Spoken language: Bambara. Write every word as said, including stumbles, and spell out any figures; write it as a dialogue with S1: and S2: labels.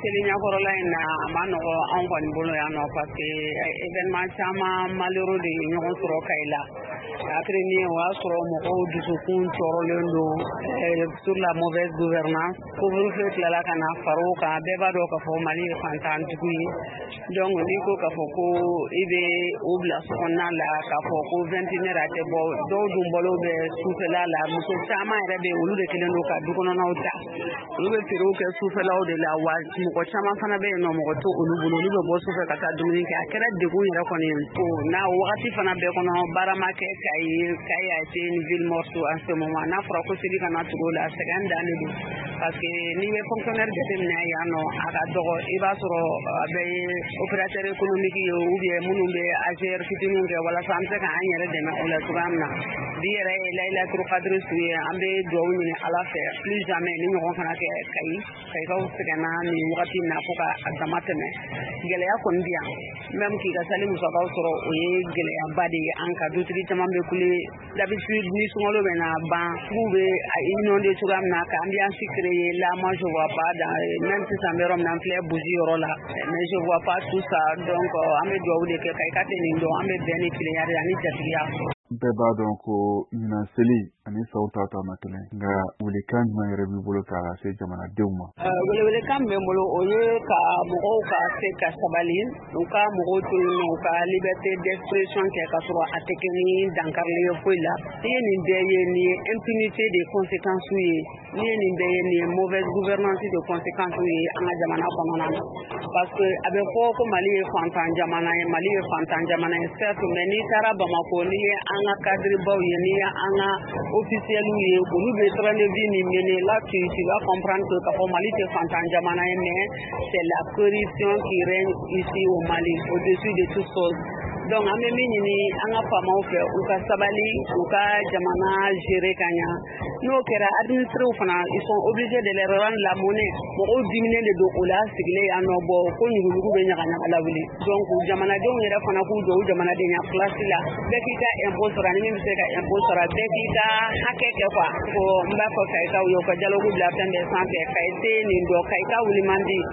S1: Seliɲakɔrɔla in na a ma nɔgɔ anw kɔni bolo yan nɔ parce que événement caman malheureux de ye ɲɔgɔn sɔrɔ Kayi la. Après min ye o y'a sɔrɔ mɔgɔw dusukun tɔɔrɔlen don sur la mauvaise gouvernance couvre-feu tilala ka na far'o kan bɛɛ b'a dɔn k'a fɔ Mali ye fantantigiw ye donc n'i ko k'a fɔ ko i bɛ o bila sokɔnɔna la k'a fɔ ko vingt et une heures a tɛ bɔ dɔw dun balo bɛ sufɛla la muso caman yɛrɛ bɛ yen olu de kɛlen don ka dukɔnɔnaw ta olu bɛ feerew kɛ sufɛlaw de la wa mɔgɔ caman fana bɛ yen nɔ mɔgɔ to olu bolo olu bɛ bɔ sufɛ ka taa dumuni kɛ a kɛra degun yɛrɛ kɔni ye o n'a wagati fana bɛɛ kɔnɔ baara ma kɛ Kayi Kayi a été une ville morte en ce moment n'a fɔra ko seli kana tugu o la sɛgɛn dannen don parce que n'i bɛ fonctionnaire jateminɛ yan nɔ a ka dɔgɔ i b'a sɔrɔ a bɛɛ ye opérateur économique ye ou bien minnu bɛ A G R fitininw kɛ walasa an bɛ se k'an yɛrɛ dɛmɛ o la cogoya min na bi yɛrɛ ye Layilatul Kadiri su ye an bɛ dugawu ɲini Ala fɛ plus jamais ni ɲɔgɔn kana kɛ Kayi Kayikaw sɛgɛnna nin wagati in na fo ka a dama tɛmɛ gɛlɛya kɔni bi yan même k'i ka sali musakaw sɔrɔ o ye gɛlɛyaba de ye an ka dutigi caman bɛ kule d'habitude ni sunkalo bɛ na ban sugu bɛ a inondé cogoya min na ka ambiance créer là moi je vois pas dans même sisan an bɛ yɔrɔ min na an filɛ Bougie yɔrɔ la mais je vois pas tout ça donc an bɛ dugawu de kɛ Kayika tɛ nin dɔn an bɛ bɛn ni kelenya de ani jatigiya
S2: bɛɛ b'a dɔn ko ɲinan seli ani saw ta ta ma kelen nka welekan jumɛn yɛrɛ b'i bolo k'a lase jamanadenw ma
S1: welewelekan bɛ n bolo o ye ka mɔgɔw ka se ka sabali u ka mɔgɔw to yen nɔ u ka liberté d'expression kɛ ka sɔrɔ a tɛ kɛ ni dankarili ye foyi la n'i ye nin bɛɛ ye nin ye impunité de conséquences ye n'i ye nin bɛɛ ye nin ye mauvaise gouvernance de conséquences ye an ka jamana kɔnɔna na parce que a bɛ fɔ ko Mali ye fantan jamana ye Mali ye fantan jamana ye certes mais n'i taara Bamako n'i ye an ka cadrebaw ye n'i ye an ka officiels ye olu bɛ train de vie min mener là tu tu vas comprendre que k'a fɔ Mali tɛ fantan jamana ye mais c'est la corruption qui règne ici au Mali au-dessus de toute chose donc an bɛ min ɲini an ka faamaw fɛ u ka sabali u ka jamana gérer ka ɲa n'o kɛra administrés fana ils sont obligés de leur rendre la monnaie mɔgɔw diminen de don o la sigilen yan nɔ bɔ ko ɲuguɲugu bɛ ɲagaɲaga lawuli donc jamanadenw yɛrɛ fana k'u jɔ u jamanadenya place la bɛɛ k'i ka impôt sara ni min bɛ se ka impôt sara bɛɛ k'i ka hakɛ kɛ quoi ko n b'a fɔ Kayikaw ye u ka dialogue bila fɛn bɛɛ sanfɛ Kayi tɛ nin dɔn Kayika wuli man di